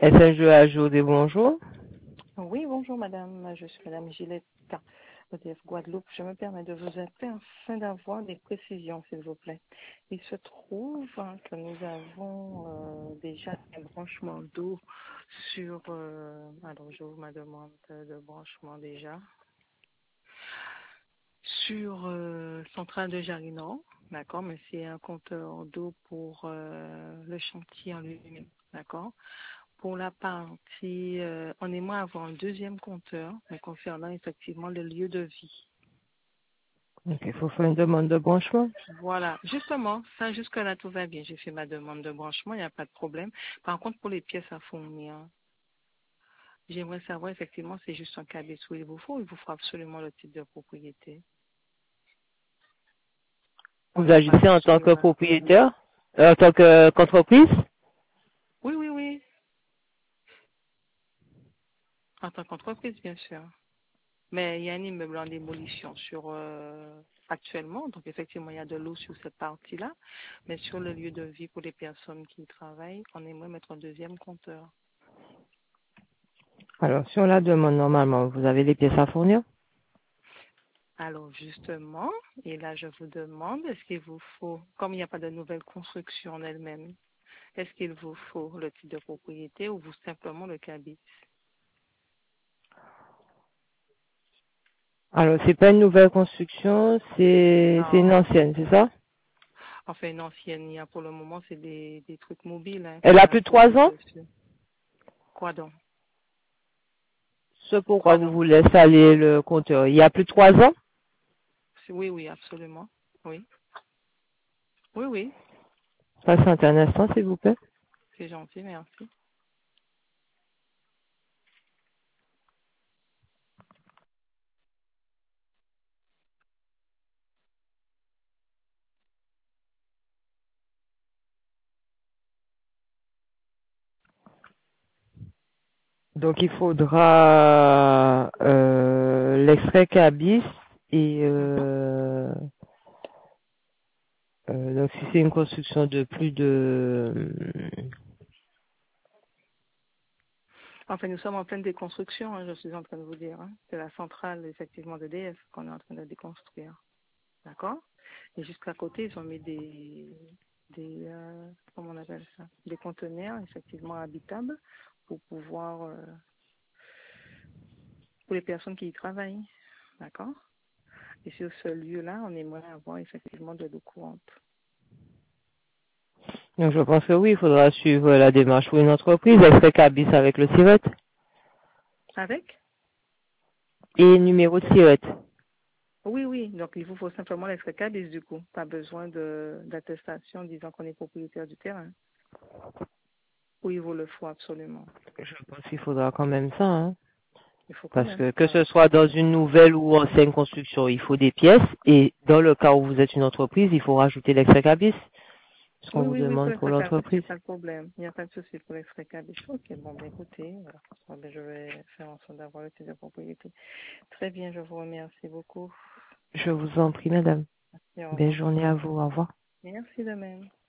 Est-ce un jeu à ajouter? Bonjour. Oui, bonjour madame, je suis madame Gillette, EDF Guadeloupe. Je me permets de vous appeler afin d'avoir des précisions, s'il vous plaît. Il se trouve que nous avons déjà un branchement d'eau sur, alors j'ouvre ma demande de branchement déjà, sur Centrale de Jarry-Nord, d'accord, mais c'est un compteur d'eau pour le chantier en lui-même, d'accord. Pour la partie, on aimerait avoir un deuxième compteur, mais concernant effectivement le lieu de vie. Donc, il faut faire une demande de branchement. Voilà, justement, ça jusque-là tout va bien. J'ai fait ma demande de branchement, il n'y a pas de problème. Par contre, pour les pièces à fournir, j'aimerais savoir effectivement c'est juste un cabis où il vous faut absolument le titre de propriété. On Vous n'a pas agissez en tant que cela. propriétaire, en tant que qu'entreprise. Oui, oui, oui. En tant qu'entreprise, bien sûr. Mais il y a un immeuble en démolition sur actuellement, donc effectivement il y a de l'eau sur cette partie-là, mais sur le lieu de vie pour les personnes qui y travaillent, on aimerait mettre un deuxième compteur. Alors, si on la demande normalement, vous avez les pièces à fournir. Alors justement, et là je vous demande, est-ce qu'il vous faut, comme il n'y a pas de nouvelle construction en elle-même, est-ce qu'il vous faut le titre de propriété ou vous simplement le cabis? Alors, c'est pas une nouvelle construction, c'est une Non. ancienne, c'est ça? Enfin, une ancienne, il y a pour le moment, c'est des trucs mobiles Elle qu'on a a plus de 3 posés ans? dessus. Quoi donc? C'est pourquoi Quoi vous donc? voulez installer le compteur. Il y a plus de 3 ans? Oui, oui, absolument. Oui. Oui, oui, Patientez un instant, s'il vous plaît. c'est gentil, merci. Donc, il faudra l'extrait cabis et Mhm. donc si c'est une construction de plus de Enfin, nous sommes en pleine déconstruction, je suis en train de vous dire. C'est la centrale, effectivement, d'EDF qu'on est en train de déconstruire. D'accord? Et jusqu'à côté, ils ont mis comment on appelle ça? Des conteneurs, effectivement, habitables pour pouvoir, pour les personnes qui y travaillent. D'accord? Et sur ce lieu-là, on aimerait avoir effectivement de l'eau courante. donc je pense que oui, il faudra suivre la démarche pour une entreprise, extrait cabis avec le SIRET Avec? et numéro de SIRET. Oui, oui. Donc, il vous faut simplement l'extrait cabis, du coup. Pas besoin d'attestation disant qu'on est propriétaire du terrain. Oui, il vous le faut absolument. Je pense qu'il faudra quand même ça, hein. Il faut quand Parce même. que ce soit dans une nouvelle ou ancienne construction, il faut des pièces et dans le cas où vous êtes une entreprise, il faut rajouter l'extrait cabis, ce qu'on Oui, vous oui, oui, pour demande pour l'extrait cabis, il n'y l'entreprise. a pas de problème. Il n'y a pas de souci pour l'extrait cabis. Ok, bon, ben écoutez, ben, je vais faire en sorte d'avoir le titre de propriété. Très bien, je vous remercie beaucoup. Je vous en prie, madame. Et au Belle revoir. journée à vous. Au revoir. Merci de même.